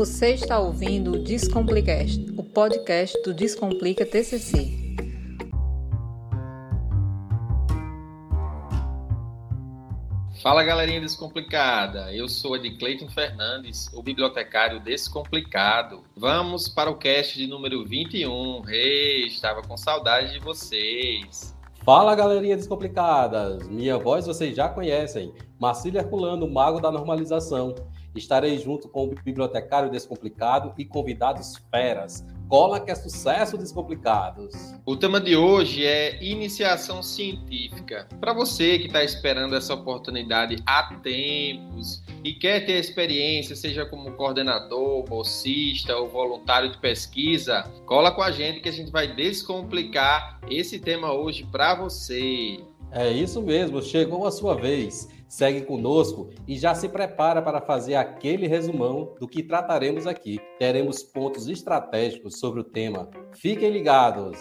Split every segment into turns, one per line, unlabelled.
Você está ouvindo o Descomplicast, o podcast do Descomplica TCC.
Fala, galerinha descomplicada, eu sou Cleiton Fernandes, o bibliotecário descomplicado. Vamos para o cast de número 21. Estava com saudade de vocês.
Fala, galerinha descomplicadas, minha voz vocês já conhecem, Marcílio Herculano, mago da normalização. Estarei junto com o bibliotecário descomplicado e convidados feras. Cola que é sucesso, descomplicados!
O tema de hoje é iniciação científica. Para você que está esperando essa oportunidade há tempos e quer ter experiência, seja como coordenador, bolsista ou voluntário de pesquisa, cola com a gente que a gente vai descomplicar esse tema hoje para você.
É isso mesmo, chegou a sua vez. Segue conosco e já se prepara para fazer aquele resumão do que trataremos aqui. Teremos pontos estratégicos sobre o tema. Fiquem ligados!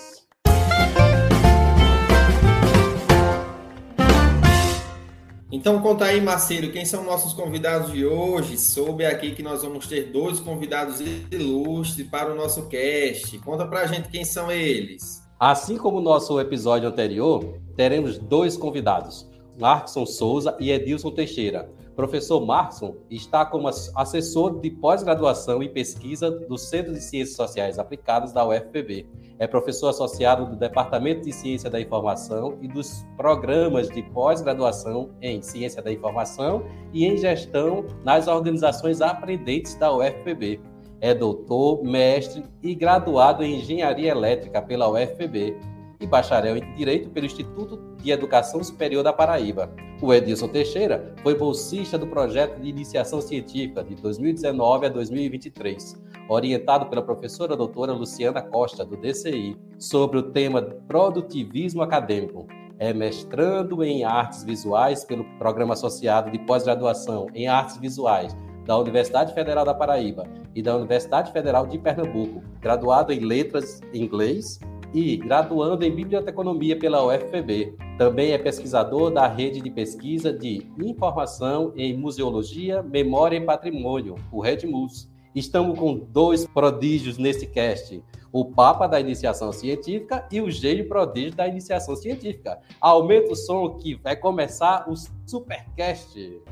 Então conta aí, Marcelo, quem são nossos convidados de hoje? Soube aqui que nós vamos ter 2 convidados ilustres para o nosso cast. Conta pra gente quem são eles.
Assim como o nosso episódio anterior, teremos 2 convidados. Markson Souza e Edilson Teixeira. Professor Markson está como assessor de pós-graduação e pesquisa do Centro de Ciências Sociais Aplicadas da UFPB. É professor associado do Departamento de Ciência da Informação e dos programas de pós-graduação em Ciência da Informação e em Gestão nas organizações aprendentes da UFPB. É doutor, mestre e graduado em Engenharia Elétrica pela UFPB. E bacharel em Direito pelo Instituto de Educação Superior da Paraíba. O Edilson Teixeira foi bolsista do projeto de iniciação científica de 2019 a 2023, orientado pela professora doutora Luciana Costa, do DCI, sobre o tema produtivismo acadêmico. É mestrando em artes visuais pelo Programa Associado de Pós-Graduação em Artes Visuais da Universidade Federal da Paraíba e da Universidade Federal de Pernambuco, graduado em Letras em Inglês e graduando em Biblioteconomia pela UFPB. Também é pesquisador da Rede de Pesquisa de Informação em Museologia, Memória e Patrimônio, o REDMUS. Estamos com 2 prodígios nesse cast, o Papa da Iniciação Científica e o Gênio Prodígio da Iniciação Científica. Aumenta o som que vai começar o Supercast.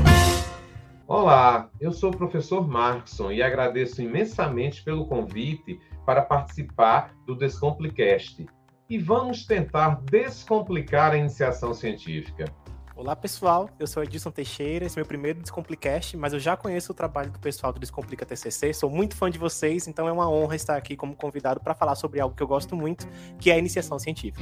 Olá, eu sou o professor Markson e agradeço imensamente pelo convite para participar do Descomplicast. E vamos tentar descomplicar a iniciação científica.
Olá, pessoal. Eu sou Edilson Teixeira, esse é meu primeiro Descomplicast, mas eu já conheço o trabalho do pessoal do Descomplica TCC, sou muito fã de vocês, então é uma honra estar aqui como convidado para falar sobre algo que eu gosto muito, que é a iniciação científica.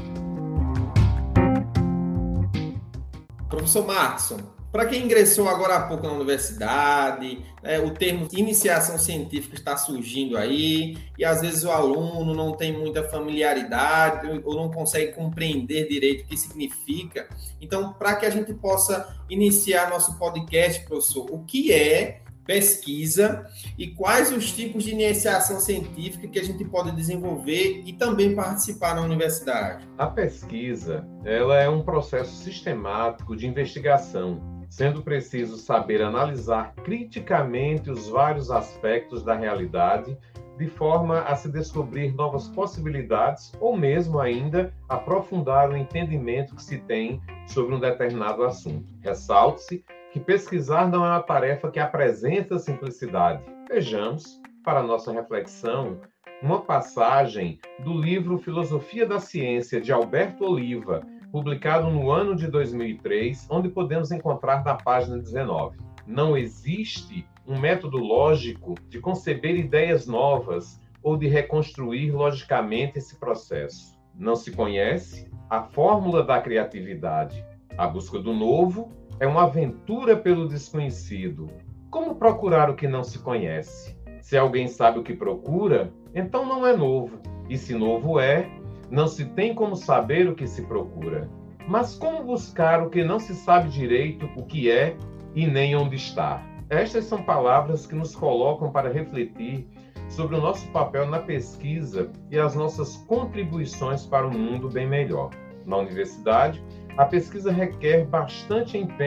Professor Markson, para quem ingressou agora há pouco na universidade, o termo iniciação científica está surgindo aí, e às vezes o aluno não tem muita familiaridade ou não consegue compreender direito o que significa. Então, para que a gente possa iniciar nosso podcast, professor, o que é pesquisa e quais os tipos de iniciação científica que a gente pode desenvolver e também participar na universidade?
A pesquisa, ela é um processo sistemático de investigação, sendo preciso saber analisar criticamente os vários aspectos da realidade, de forma a se descobrir novas possibilidades ou mesmo ainda aprofundar o entendimento que se tem sobre um determinado assunto. Ressalte-se que pesquisar não é uma tarefa que apresenta simplicidade. Vejamos, para nossa reflexão, uma passagem do livro Filosofia da Ciência, de Alberto Oliva, publicado no ano de 2003, onde podemos encontrar na página 19. Não existe um método lógico de conceber ideias novas ou de reconstruir logicamente esse processo. Não se conhece a fórmula da criatividade. A busca do novo é uma aventura pelo desconhecido. Como procurar o que não se conhece? Se alguém sabe o que procura, então não é novo. E se novo é, não se tem como saber o que se procura. Mas como buscar o que não se sabe direito o que é e nem onde está? Estas são palavras que nos colocam para refletir sobre o nosso papel na pesquisa e as nossas contribuições para um mundo bem melhor. Na universidade, a pesquisa requer bastante empenho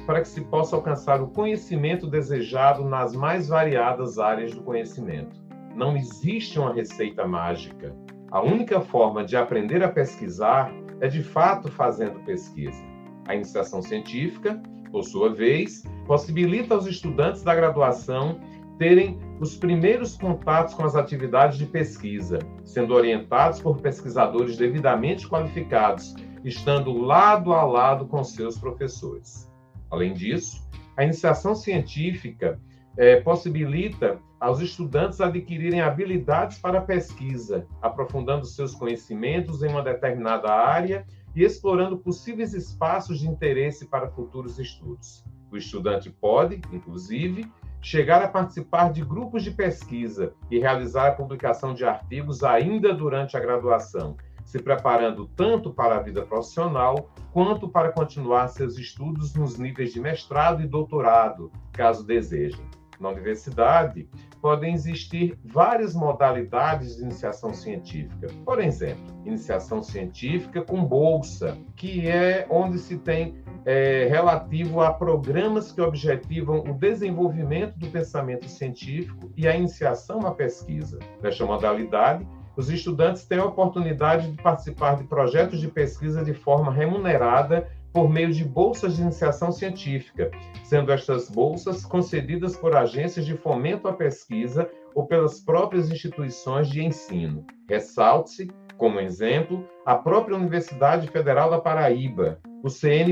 para que se possa alcançar o conhecimento desejado nas mais variadas áreas do conhecimento. Não existe uma receita mágica. A única forma de aprender a pesquisar é, de fato, fazendo pesquisa. A iniciação científica, por sua vez, possibilita aos estudantes da graduação terem os primeiros contatos com as atividades de pesquisa, sendo orientados por pesquisadores devidamente qualificados, estando lado a lado com seus professores. Além disso, a iniciação científica possibilita aos estudantes adquirirem habilidades para a pesquisa, aprofundando seus conhecimentos em uma determinada área e explorando possíveis espaços de interesse para futuros estudos. O estudante pode, inclusive, chegar a participar de grupos de pesquisa e realizar a publicação de artigos ainda durante a graduação, se preparando tanto para a vida profissional quanto para continuar seus estudos nos níveis de mestrado e doutorado, caso desejem. Na universidade, podem existir várias modalidades de iniciação científica. Por exemplo, iniciação científica com bolsa, que é onde se tem relativo a programas que objetivam o desenvolvimento do pensamento científico e a iniciação à pesquisa. Nesta modalidade, os estudantes têm a oportunidade de participar de projetos de pesquisa de forma remunerada por meio de bolsas de iniciação científica, sendo estas bolsas concedidas por agências de fomento à pesquisa ou pelas próprias instituições de ensino. Ressalte-se, como exemplo, a própria Universidade Federal da Paraíba, o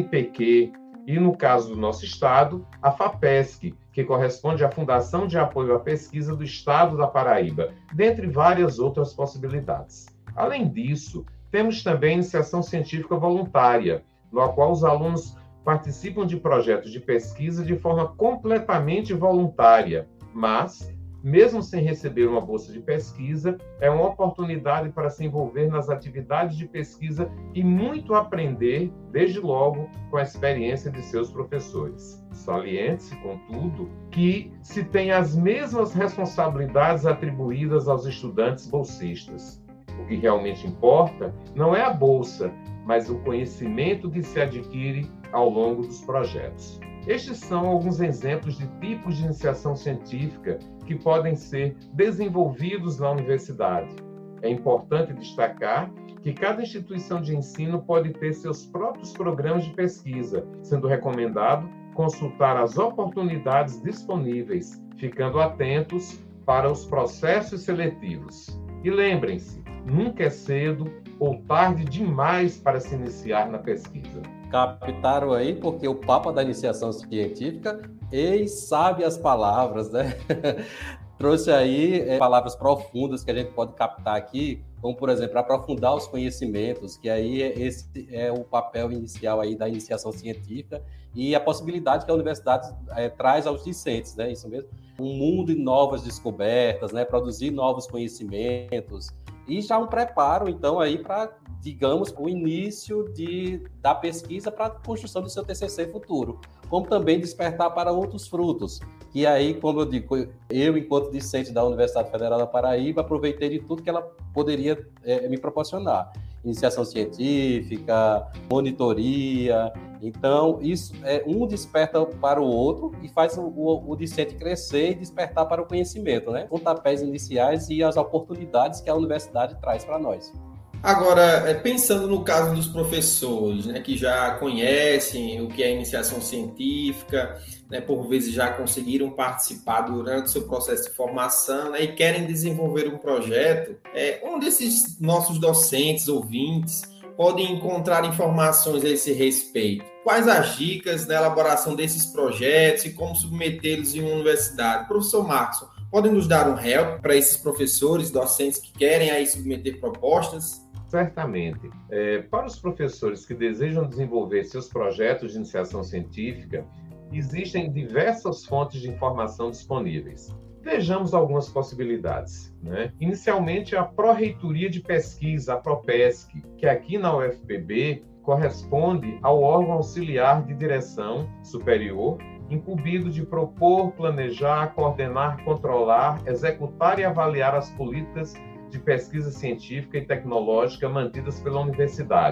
CNPq e, no caso do nosso estado, a FAPESC, que corresponde à Fundação de Apoio à Pesquisa do Estado da Paraíba, dentre várias outras possibilidades. Além disso, temos também a iniciação científica voluntária, no qual os alunos participam de projetos de pesquisa de forma completamente voluntária, mas, mesmo sem receber uma bolsa de pesquisa, é uma oportunidade para se envolver nas atividades de pesquisa e muito aprender, desde logo, com a experiência de seus professores. Saliente-se, contudo, que se tem as mesmas responsabilidades atribuídas aos estudantes bolsistas. O que realmente importa não é a bolsa, mas o conhecimento que se adquire ao longo dos projetos. Estes são alguns exemplos de tipos de iniciação científica que podem ser desenvolvidos na universidade. É importante destacar que cada instituição de ensino pode ter seus próprios programas de pesquisa, sendo recomendado consultar as oportunidades disponíveis, ficando atentos para os processos seletivos. E lembrem-se, nunca é cedo ou tarde demais para se iniciar na pesquisa.
Captaram aí, porque o Papa da Iniciação Científica, sabe as palavras, né? Trouxe aí palavras profundas que a gente pode captar aqui, como, por exemplo, aprofundar os conhecimentos, que aí esse é o papel inicial aí da iniciação científica e a possibilidade que a universidade traz aos discentes, né? Isso mesmo? Um mundo de novas descobertas, né? Produzir novos conhecimentos e já um preparo, então, aí para, digamos, o início da pesquisa para a construção do seu TCC futuro, como também despertar para outros frutos. E aí, como eu digo, eu, enquanto discente da Universidade Federal da Paraíba, aproveitei de tudo que ela poderia me proporcionar. Iniciação científica, monitoria. Então, isso um desperta para o outro e faz o discente crescer e despertar para o conhecimento, né? Pontapés iniciais e as oportunidades que a universidade traz para nós.
Agora, pensando no caso dos professores, né, que já conhecem o que é iniciação científica, né, por vezes já conseguiram participar durante o seu processo de formação, né, e querem desenvolver um projeto, onde esses nossos docentes, ouvintes, podem encontrar informações a esse respeito? Quais as dicas da elaboração desses projetos e como submetê-los em uma universidade? Professor Marcson, podem nos dar um help para esses professores, docentes que querem aí submeter propostas?
Certamente. Para os professores que desejam desenvolver seus projetos de iniciação científica, existem diversas fontes de informação disponíveis. Vejamos algumas possibilidades, né? Inicialmente, a Pró-Reitoria de Pesquisa, a PROPESC, que aqui na UFPB corresponde ao órgão auxiliar de direção superior, incumbido de propor, planejar, coordenar, controlar, executar e avaliar as políticas de pesquisa científica e tecnológica mantidas pela universidade.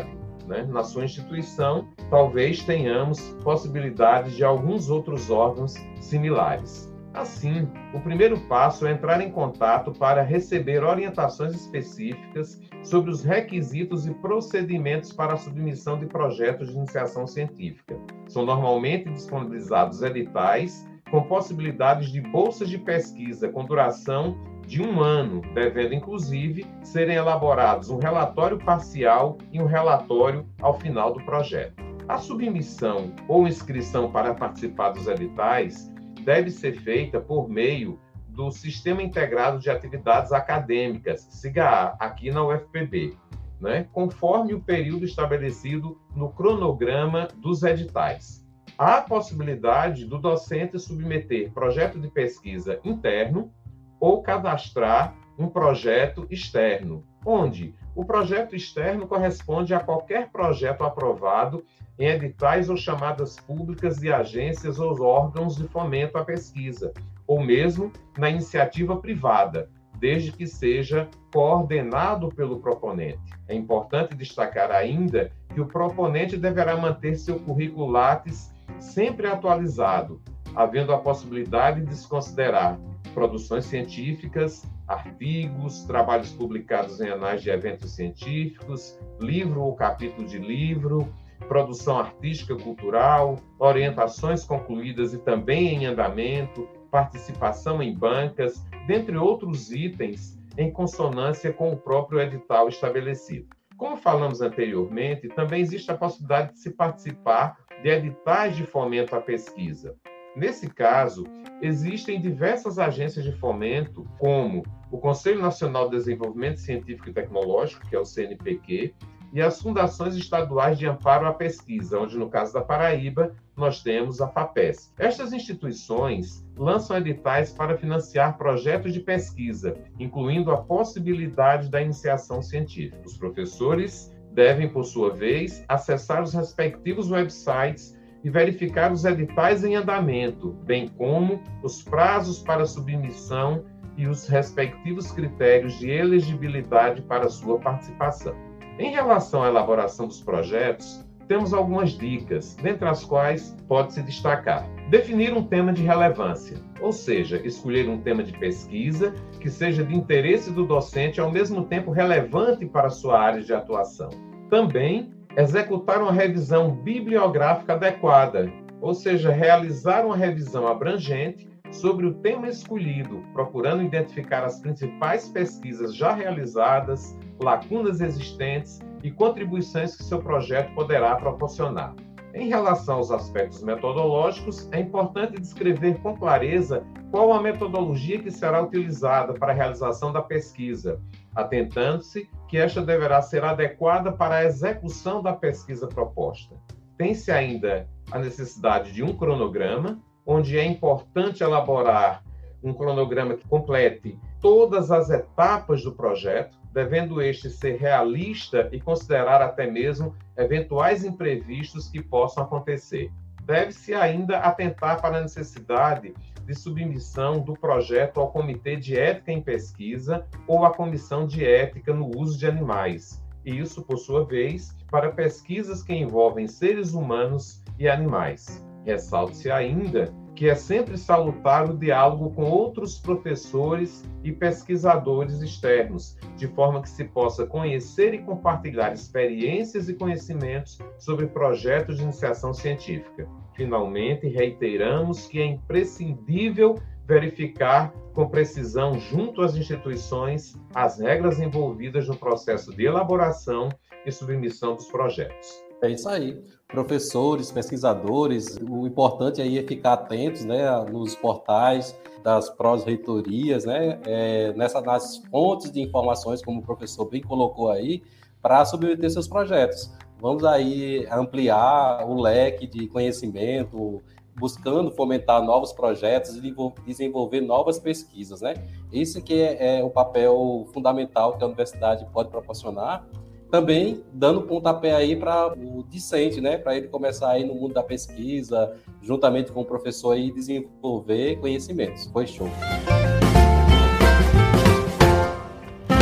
né? Na sua instituição, talvez tenhamos possibilidades de alguns outros órgãos similares. Assim, o primeiro passo é entrar em contato para receber orientações específicas sobre os requisitos e procedimentos para a submissão de projetos de iniciação científica. São normalmente disponibilizados editais com possibilidades de bolsas de pesquisa com duração de 1 ano, devendo, inclusive, serem elaborados um relatório parcial e um relatório ao final do projeto. A submissão ou inscrição para participar dos editais deve ser feita por meio do Sistema Integrado de Atividades Acadêmicas, SIGA, aqui na UFPB, né? Conforme o período estabelecido no cronograma dos editais. Há a possibilidade do docente submeter projeto de pesquisa interno ou cadastrar um projeto externo, onde o projeto externo corresponde a qualquer projeto aprovado em editais ou chamadas públicas de agências ou órgãos de fomento à pesquisa, ou mesmo na iniciativa privada, desde que seja coordenado pelo proponente. É importante destacar ainda que o proponente deverá manter seu currículo Lattes sempre atualizado, havendo a possibilidade de se considerar produções científicas, artigos, trabalhos publicados em anais de eventos científicos, livro ou capítulo de livro, produção artística cultural, orientações concluídas e também em andamento, participação em bancas, dentre outros itens, em consonância com o próprio edital estabelecido. Como falamos anteriormente, também existe a possibilidade de se participar de editais de fomento à pesquisa. Nesse caso, existem diversas agências de fomento, como o Conselho Nacional de Desenvolvimento Científico e Tecnológico, que é o CNPq, e as fundações estaduais de amparo à pesquisa, onde, no caso da Paraíba, nós temos a FAPESP. Estas instituições lançam editais para financiar projetos de pesquisa, incluindo a possibilidade da iniciação científica. Os professores devem, por sua vez, acessar os respectivos websites e verificar os editais em andamento, bem como os prazos para submissão e os respectivos critérios de elegibilidade para sua participação. Em relação à elaboração dos projetos, temos algumas dicas, dentre as quais pode-se destacar: definir um tema de relevância, ou seja, escolher um tema de pesquisa que seja de interesse do docente e ao mesmo tempo relevante para a sua área de atuação. Também executar uma revisão bibliográfica adequada, ou seja, realizar uma revisão abrangente sobre o tema escolhido, procurando identificar as principais pesquisas já realizadas, lacunas existentes e contribuições que seu projeto poderá proporcionar. Em relação aos aspectos metodológicos, é importante descrever com clareza qual a metodologia que será utilizada para a realização da pesquisa, atentando-se que esta deverá ser adequada para a execução da pesquisa proposta. Tem-se ainda a necessidade de um cronograma, onde é importante elaborar um cronograma que complete todas as etapas do projeto, devendo este ser realista e considerar até mesmo eventuais imprevistos que possam acontecer. Deve-se ainda atentar para a necessidade de submissão do projeto ao Comitê de Ética em Pesquisa ou à Comissão de Ética no Uso de Animais. E isso, por sua vez, para pesquisas que envolvem seres humanos e animais. Ressalte-se ainda que é sempre salutar o diálogo com outros professores e pesquisadores externos, de forma que se possa conhecer e compartilhar experiências e conhecimentos sobre projetos de iniciação científica. Finalmente, reiteramos que é imprescindível verificar com precisão junto às instituições as regras envolvidas no processo de elaboração e submissão dos projetos.
É isso aí. Professores, pesquisadores, o importante aí é ficar atentos, né, nos portais das pró-reitorias, né, nas fontes de informações, como o professor bem colocou aí, para submeter seus projetos. Vamos aí ampliar o leque de conhecimento, buscando fomentar novos projetos e desenvolver novas pesquisas, né? Esse que é o papel fundamental que a universidade pode proporcionar. Também dando pontapé aí para o discente, né? Para ele começar aí no mundo da pesquisa, juntamente com o professor aí, desenvolver conhecimentos. Foi show.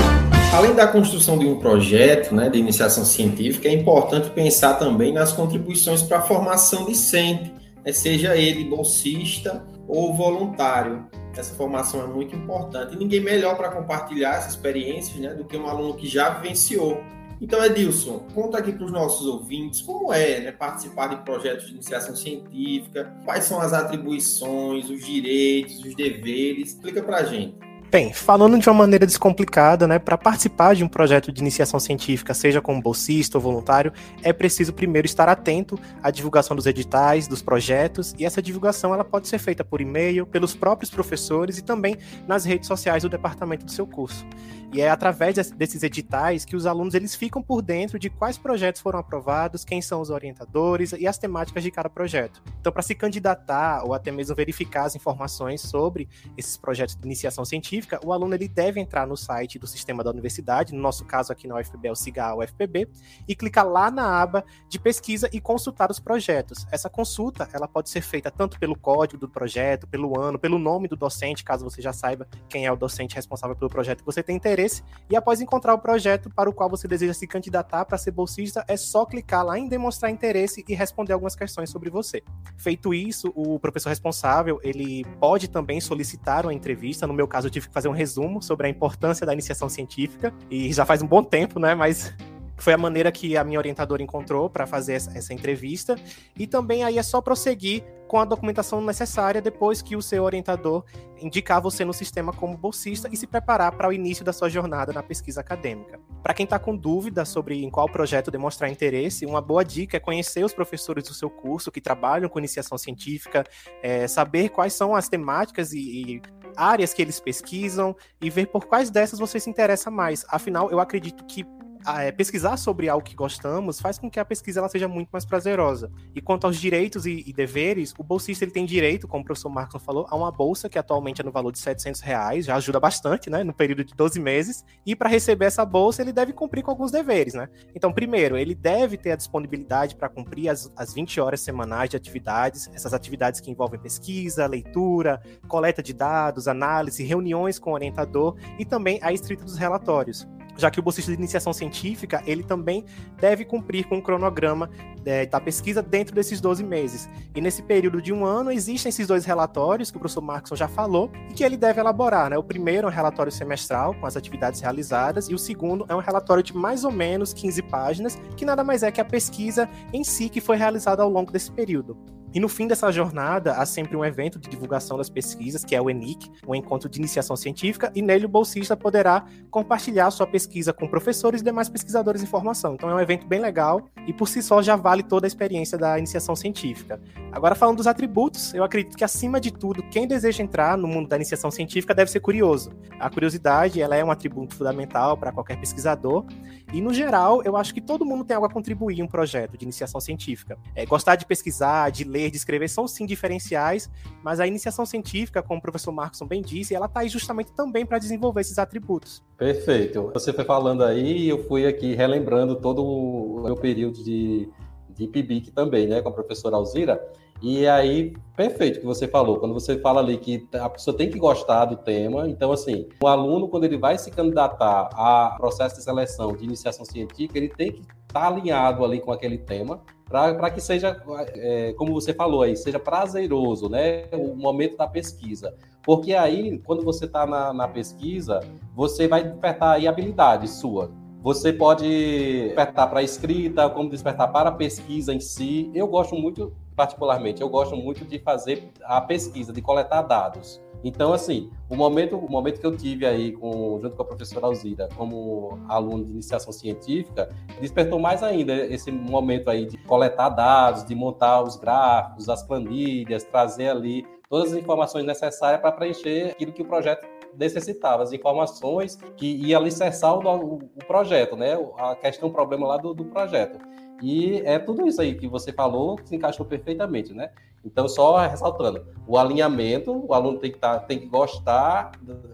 Além da construção de um projeto, né, de iniciação científica, é importante pensar também nas contribuições para a formação discente, né, seja ele bolsista ou voluntário. Essa formação é muito importante. E ninguém melhor para compartilhar essas experiências, né, do que um aluno que já vivenciou. Então, Edilson, conta aqui para os nossos ouvintes como é, né, participar de projetos de iniciação científica, quais são as atribuições, os direitos, os deveres. Explica para a gente.
Bem, falando de uma maneira descomplicada, né, para participar de um projeto de iniciação científica, seja como bolsista ou voluntário, é preciso primeiro estar atento à divulgação dos editais, dos projetos, e essa divulgação ela pode ser feita por e-mail, pelos próprios professores e também nas redes sociais do departamento do seu curso. E é através desses editais que os alunos eles ficam por dentro de quais projetos foram aprovados, quem são os orientadores e as temáticas de cada projeto. Então, para se candidatar ou até mesmo verificar as informações sobre esses projetos de iniciação científica, o aluno ele deve entrar no site do sistema da universidade, no nosso caso aqui na UFPB é o SIGA-UFPB, e clicar lá na aba de pesquisa e consultar os projetos. Essa consulta ela pode ser feita tanto pelo código do projeto, pelo ano, pelo nome do docente, caso você já saiba quem é o docente responsável pelo projeto que você tem interesse, e após encontrar o projeto para o qual você deseja se candidatar para ser bolsista, é só clicar lá em demonstrar interesse e responder algumas questões sobre você. Feito isso, o professor responsável, ele pode também solicitar uma entrevista. No meu caso, eu tive que fazer um resumo sobre a importância da iniciação científica, e já faz um bom tempo, né, mas foi a maneira que a minha orientadora encontrou para fazer essa entrevista, e também aí é só prosseguir com a documentação necessária depois que o seu orientador indicar você no sistema como bolsista e se preparar para o início da sua jornada na pesquisa acadêmica. Para quem está com dúvida sobre em qual projeto demonstrar interesse, uma boa dica é conhecer os professores do seu curso que trabalham com iniciação científica, saber quais são as temáticas e áreas que eles pesquisam e ver por quais dessas você se interessa mais. Afinal, eu acredito que pesquisar sobre algo que gostamos faz com que a pesquisa ela seja muito mais prazerosa. E quanto aos direitos e deveres, o bolsista ele tem direito, como o professor Marcos falou, a uma bolsa que atualmente é no valor de R$700, já ajuda bastante, né, no período de 12 meses, e para receber essa bolsa ele deve cumprir com alguns deveres, né? Então, primeiro, ele deve ter a disponibilidade para cumprir as 20 horas semanais de atividades, essas atividades que envolvem pesquisa, leitura, coleta de dados, análise, reuniões com o orientador e também a escrita dos relatórios. Já que o bolsista de iniciação científica, ele também deve cumprir com o cronograma da pesquisa dentro desses 12 meses. E nesse período de um ano, existem esses dois relatórios que o professor Marcos já falou e que ele deve elaborar, né? O primeiro é um relatório semestral com as atividades realizadas e o segundo é um relatório de mais ou menos 15 páginas, que nada mais é que a pesquisa em si que foi realizada ao longo desse período. E no fim dessa jornada, há sempre um evento de divulgação das pesquisas, que é o ENIC, um encontro de iniciação científica, e nele o bolsista poderá compartilhar sua pesquisa com professores e demais pesquisadores em formação. Então é um evento bem legal e por si só já vale toda a experiência da iniciação científica. Agora, falando dos atributos, eu acredito que acima de tudo, quem deseja entrar no mundo da iniciação científica deve ser curioso. A curiosidade, ela é um atributo fundamental para qualquer pesquisador e, no geral, eu acho que todo mundo tem algo a contribuir em um projeto de iniciação científica. Gostar de pesquisar, de ler, de escrever são sim diferenciais, mas a iniciação científica, como o professor Marcos bem disse, ela está aí justamente também para desenvolver esses atributos.
Perfeito. Você foi falando aí e eu fui aqui relembrando todo o meu período de PIBIC também, né, com a professora Alzira. E aí, perfeito o que você falou. Quando você fala ali que a pessoa tem que gostar do tema, então, assim, o aluno, quando ele vai se candidatar a processo de seleção de iniciação científica, ele tem que estar alinhado ali com aquele tema, para que seja, como você falou aí, seja prazeroso, né, o momento da pesquisa. Porque aí, quando você está na pesquisa, você vai despertar aí habilidade sua. Você pode despertar para a escrita, como despertar para a pesquisa em si. Eu gosto muito, particularmente, de fazer a pesquisa, de coletar dados. Então, assim, o momento que eu tive aí, junto com a professora Alzira, como aluno de iniciação científica, despertou mais ainda esse momento aí de coletar dados, de montar os gráficos, as planilhas, trazer ali todas as informações necessárias para preencher aquilo que o projeto necessitava, as informações que ia alicerçar o projeto, né? A questão, o problema lá do projeto. E é tudo isso aí que você falou que se encaixou perfeitamente, né? Então, só ressaltando, o alinhamento, o aluno tem que gostar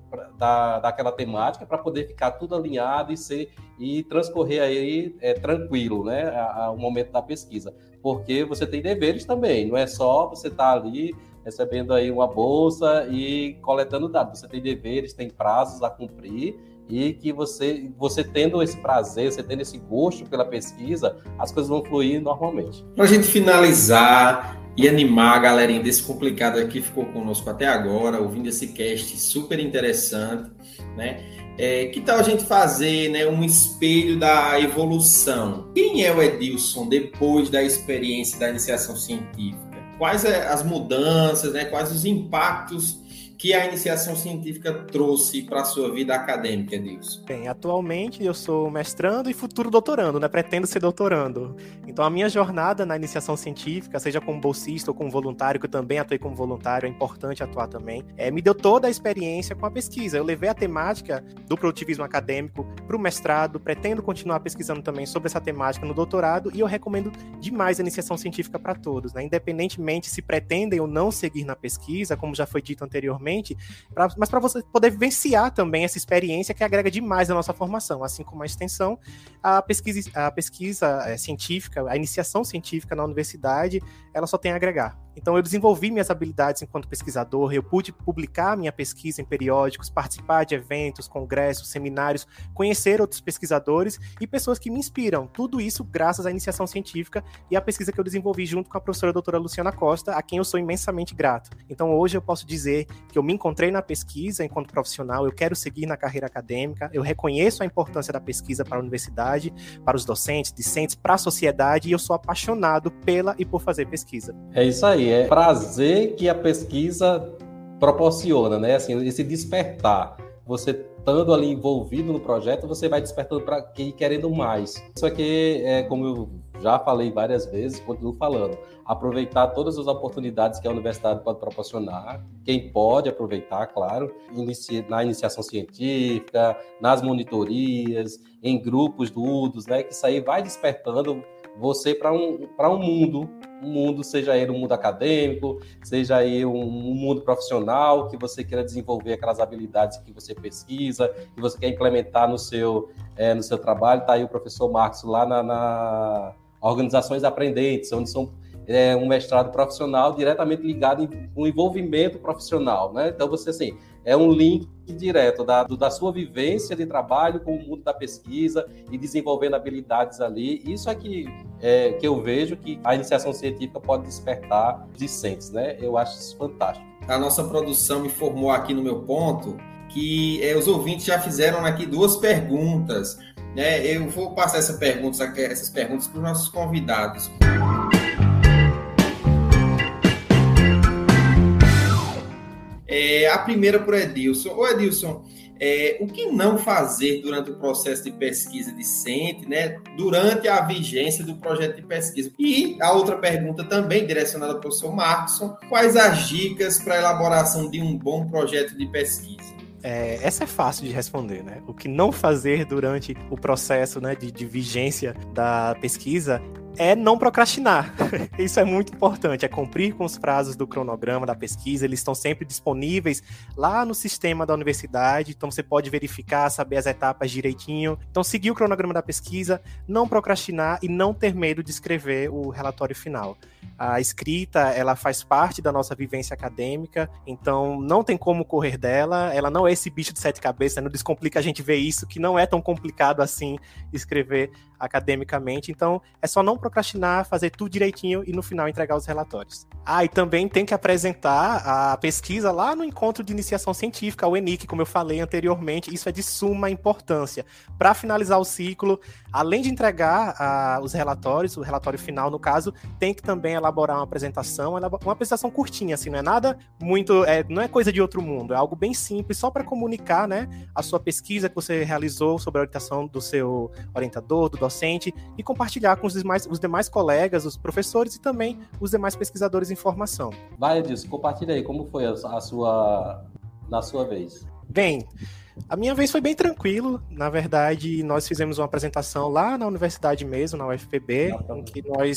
daquela temática para poder ficar tudo alinhado e transcorrer aí tranquilo, né? O momento da pesquisa. Porque você tem deveres também, não é só você estar ali recebendo aí uma bolsa e coletando dados. Você tem deveres, tem prazos a cumprir e que você tendo esse prazer, você tendo esse gosto pela pesquisa, as coisas vão fluir normalmente.
Para a gente finalizar e animar a galerinha Descomplicado aqui que ficou conosco até agora, ouvindo esse cast super interessante, né? Que tal a gente fazer, né, um espelho da evolução? Quem é o Edilson depois da experiência da iniciação científica? Quais as mudanças, né, quais os impactos que a iniciação científica trouxe para a sua vida acadêmica, Edilson?
Bem, atualmente eu sou mestrando e futuro doutorando, né? Pretendo ser doutorando. Então a minha jornada na iniciação científica, seja como bolsista ou como voluntário, que eu também atuei como voluntário, é importante atuar também, me deu toda a experiência com a pesquisa. Eu levei a temática do produtivismo acadêmico para o mestrado, pretendo continuar pesquisando também sobre essa temática no doutorado, e eu recomendo demais a iniciação científica para todos, né? Independentemente se pretendem ou não seguir na pesquisa, como já foi dito anteriormente, mas para você poder vivenciar também essa experiência que agrega demais na nossa formação, assim como a extensão, a pesquisa científica, a iniciação científica na universidade, ela só tem a agregar. Então eu desenvolvi minhas habilidades enquanto pesquisador, eu pude publicar minha pesquisa em periódicos, participar de eventos, congressos, seminários, conhecer outros pesquisadores e pessoas que me inspiram. Tudo isso graças à iniciação científica e à pesquisa que eu desenvolvi junto com a professora doutora Luciana Costa, a quem eu sou imensamente grato. Então hoje eu posso dizer que eu me encontrei na pesquisa enquanto profissional, eu quero seguir na carreira acadêmica, eu reconheço a importância da pesquisa para a universidade, para os docentes, discentes, para a sociedade, e eu sou apaixonado pela e por fazer pesquisa.
É isso aí, é prazer que a pesquisa proporciona, né? Assim, esse despertar. Você estando ali envolvido no projeto, você vai despertando para quem querendo mais. Isso aqui como eu já falei várias vezes, continuo falando, aproveitar todas as oportunidades que a universidade pode proporcionar, quem pode aproveitar, claro, na iniciação científica, nas monitorias, em grupos do UDOS, né? Que isso aí vai despertando você para um mundo, seja ele um mundo acadêmico, seja aí um mundo profissional, que você queira desenvolver aquelas habilidades que você pesquisa, que você quer implementar no seu trabalho. Está aí o professor Marcos lá na Organizações Aprendentes, onde são um mestrado profissional diretamente ligado com o envolvimento profissional, né? Então, você, assim, é um link direto da sua vivência de trabalho com o mundo da pesquisa e desenvolvendo habilidades ali. Isso é que eu vejo que a iniciação científica pode despertar discentes, né? Eu acho isso fantástico.
A nossa produção me informou aqui no meu ponto que os ouvintes já fizeram aqui 2 perguntas, né? Eu vou passar essas perguntas para os nossos convidados. A primeira para o Edilson. Ô Edilson, o que não fazer durante o processo de pesquisa discente, né, durante a vigência do projeto de pesquisa? E a outra pergunta também direcionada ao professor Marcson: quais as dicas para a elaboração de um bom projeto de pesquisa?
Essa é fácil de responder, né? O que não fazer durante o processo, né, de vigência da pesquisa é não procrastinar. Isso é muito importante, é cumprir com os prazos do cronograma da pesquisa. Eles estão sempre disponíveis lá no sistema da universidade, então você pode verificar, saber as etapas direitinho. Então, seguir o cronograma da pesquisa, não procrastinar e não ter medo de escrever o relatório final. A escrita, ela faz parte da nossa vivência acadêmica, então não tem como correr dela. Ela não é esse bicho de 7 cabeças, no Descomplica a gente vê isso, que não é tão complicado assim escrever academicamente. Então, é só não procrastinar, fazer tudo direitinho e no final entregar os relatórios. E também tem que apresentar a pesquisa lá no encontro de iniciação científica, o ENIC, como eu falei anteriormente. Isso é de suma importância. Para finalizar o ciclo, além de entregar os relatórios, o relatório final, no caso, tem que também elaborar uma apresentação curtinha, assim, não é nada muito, não é coisa de outro mundo, é algo bem simples, só para comunicar, né, a sua pesquisa que você realizou sobre a orientação do seu orientador, do docente, e compartilhar com os demais colegas, os professores e também os demais pesquisadores em formação.
Vai, Edilson, compartilha aí como foi na sua vez.
Bem, a minha vez foi bem tranquilo. Na verdade, nós fizemos uma apresentação lá na universidade mesmo, na UFPB, em que nós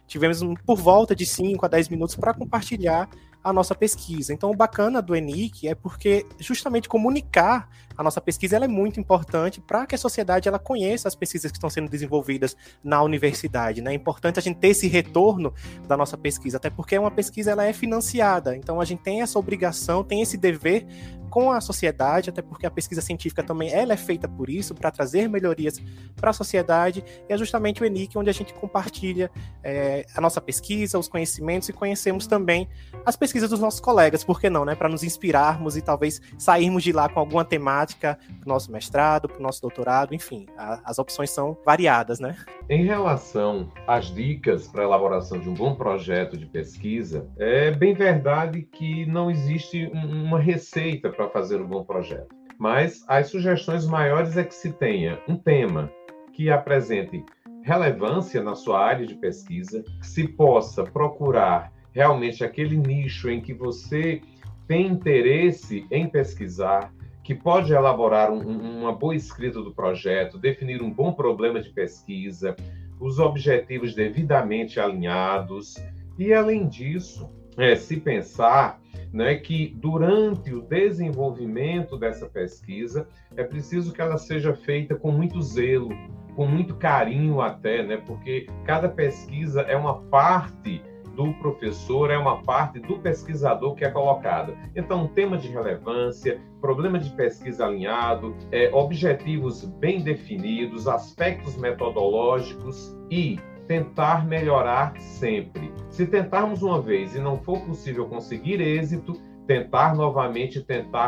tivemos por volta de 5 a 10 minutos para compartilhar a nossa pesquisa. Então, o bacana do ENIC é porque justamente comunicar a nossa pesquisa ela é muito importante para que a sociedade ela conheça as pesquisas que estão sendo desenvolvidas na universidade, né? É importante a gente ter esse retorno da nossa pesquisa, até porque uma pesquisa ela é financiada, então a gente tem essa obrigação, tem esse dever com a sociedade, até porque a pesquisa científica também ela é feita por isso, para trazer melhorias para a sociedade, e é justamente o ENIC onde a gente compartilha a nossa pesquisa, os conhecimentos, e conhecemos também as pesquisas dos nossos colegas, por que não, né? Para nos inspirarmos e talvez sairmos de lá com alguma temática para o nosso mestrado, para o nosso doutorado, enfim, as opções são variadas, né?
Em relação às dicas para a elaboração de um bom projeto de pesquisa, é bem verdade que não existe uma receita para fazer um bom projeto. Mas as sugestões maiores é que se tenha um tema que apresente relevância na sua área de pesquisa, que se possa procurar realmente aquele nicho em que você tem interesse em pesquisar, que pode elaborar uma boa escrita do projeto, definir um bom problema de pesquisa, os objetivos devidamente alinhados, e, além disso, se pensar, né, que durante o desenvolvimento dessa pesquisa é preciso que ela seja feita com muito zelo, com muito carinho até, né, porque cada pesquisa é uma parte do professor, é uma parte do pesquisador que é colocada. Então, um tema de relevância, problema de pesquisa alinhado, objetivos bem definidos, aspectos metodológicos e tentar melhorar sempre. Se tentarmos uma vez e não for possível conseguir êxito, tentar novamente,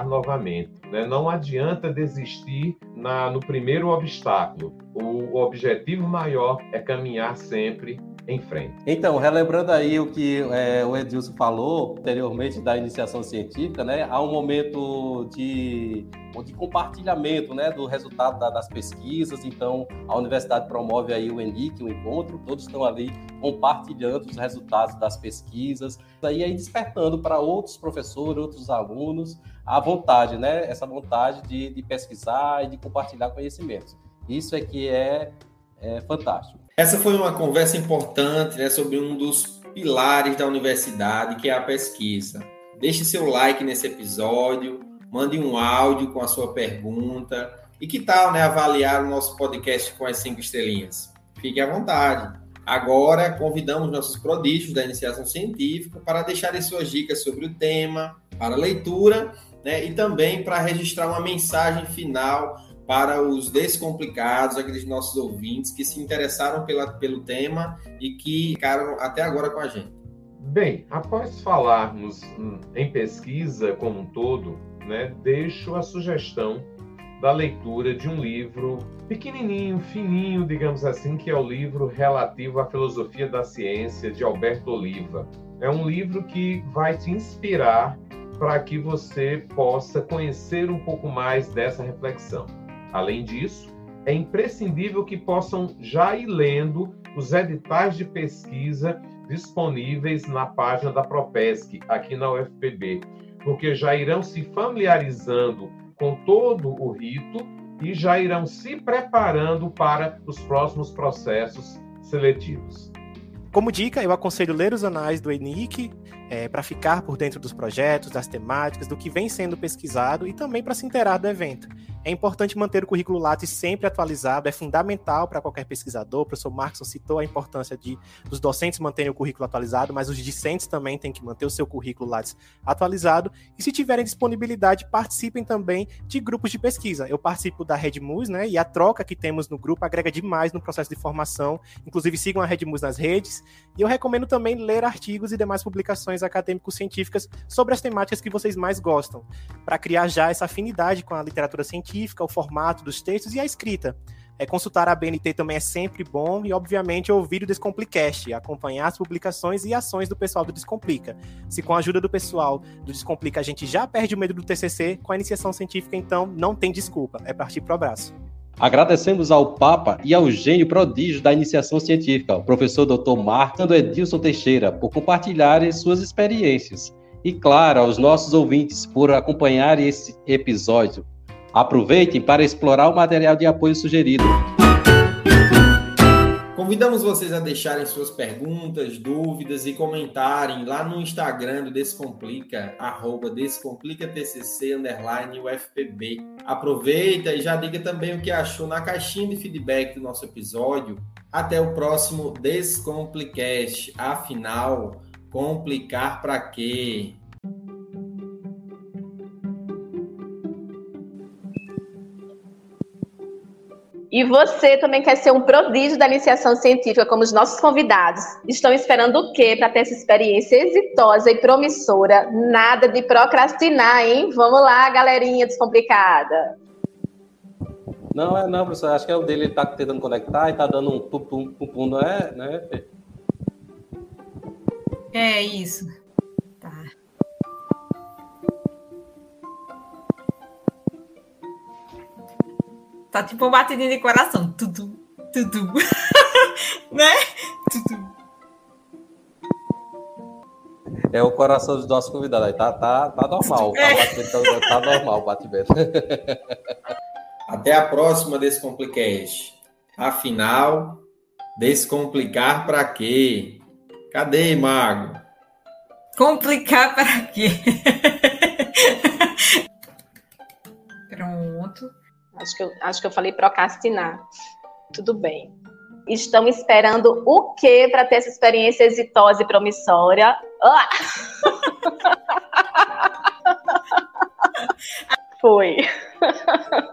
né? Não adianta desistir no primeiro obstáculo. O objetivo maior é caminhar sempre em frente.
Então, relembrando aí o que o Edilson falou anteriormente da iniciação científica, né, há um momento de compartilhamento, né, do resultado das pesquisas. Então, a universidade promove aí o ENIC, o encontro, todos estão ali compartilhando os resultados das pesquisas, aí despertando para outros professores, outros alunos, a vontade, né, essa vontade de pesquisar e de compartilhar conhecimentos. Isso é que é fantástico.
Essa foi uma conversa importante, né, sobre um dos pilares da universidade, que é a pesquisa. Deixe seu like nesse episódio, mande um áudio com a sua pergunta. E que tal, né, avaliar o nosso podcast com as 5 estrelinhas? Fique à vontade. Agora, convidamos nossos prodígios da iniciação científica para deixarem suas dicas sobre o tema, para leitura, né, e também para registrar uma mensagem final para os descomplicados, aqueles nossos ouvintes que se interessaram pelo tema e que ficaram até agora com a gente.
Bem, após falarmos em pesquisa como um todo, né, deixo a sugestão da leitura de um livro pequenininho, fininho, digamos assim, que é o livro relativo à filosofia da ciência, de Alberto Oliva. É um livro que vai te inspirar para que você possa conhecer um pouco mais dessa reflexão. Além disso, é imprescindível que possam já ir lendo os editais de pesquisa disponíveis na página da Propesc, aqui na UFPB, porque já irão se familiarizando com todo o rito e já irão se preparando para os próximos processos seletivos.
Como dica, eu aconselho ler os anais do ENIC, para ficar por dentro dos projetos, das temáticas, do que vem sendo pesquisado e também para se inteirar do evento. É importante manter o currículo Lattes sempre atualizado, é fundamental para qualquer pesquisador. O professor Markson citou a importância dos docentes manterem o currículo atualizado, mas os discentes também têm que manter o seu currículo Lattes atualizado. E se tiverem disponibilidade, participem também de grupos de pesquisa. Eu participo da RedMus, né, e a troca que temos no grupo agrega demais no processo de formação. Inclusive, sigam a RedMus nas redes. E eu recomendo também ler artigos e demais publicações acadêmico-científicas sobre as temáticas que vocês mais gostam, para criar já essa afinidade com a literatura científica, o formato dos textos e a escrita. Consultar a BNT também é sempre bom e, obviamente, ouvir o Descomplicast, acompanhar as publicações e ações do pessoal do Descomplica. Se com a ajuda do pessoal do Descomplica a gente já perde o medo do TCC, com a iniciação científica, então, não tem desculpa, é partir pro abraço.
Agradecemos ao Papa e ao gênio prodígio da iniciação científica, o professor Dr. Markson e Edilson Teixeira, por compartilharem suas experiências. E, claro, aos nossos ouvintes por acompanharem esse episódio. Aproveitem para explorar o material de apoio sugerido.
Convidamos vocês a deixarem suas perguntas, dúvidas e comentarem lá no Instagram do Descomplica, @DescomplicaTCC_UFPB. Aproveita e já diga também o que achou na caixinha de feedback do nosso episódio. Até o próximo Descomplicast. Afinal, complicar para quê?
E você também quer ser um prodígio da iniciação científica, como os nossos convidados. Estão esperando o quê para ter essa experiência exitosa e promissora? Nada de procrastinar, hein? Vamos lá, galerinha descomplicada.
Não, professor. Acho que é o dele, ele tá tentando conectar e tá dando um pum, não é? Né?
É isso. Tá. Tá tipo um batidinho de coração. Tudo. Né? Tudo.
É o coração dos nossos convidados. Aí tá normal. Tá normal o batimento.
Até a próxima Descomplicast. Afinal, descomplicar para quê? Cadê, Mago?
Complicar para quê? Pronto.
Acho que eu falei procrastinar. Tudo bem. Estão esperando o quê para ter essa experiência exitosa e promissória? Foi.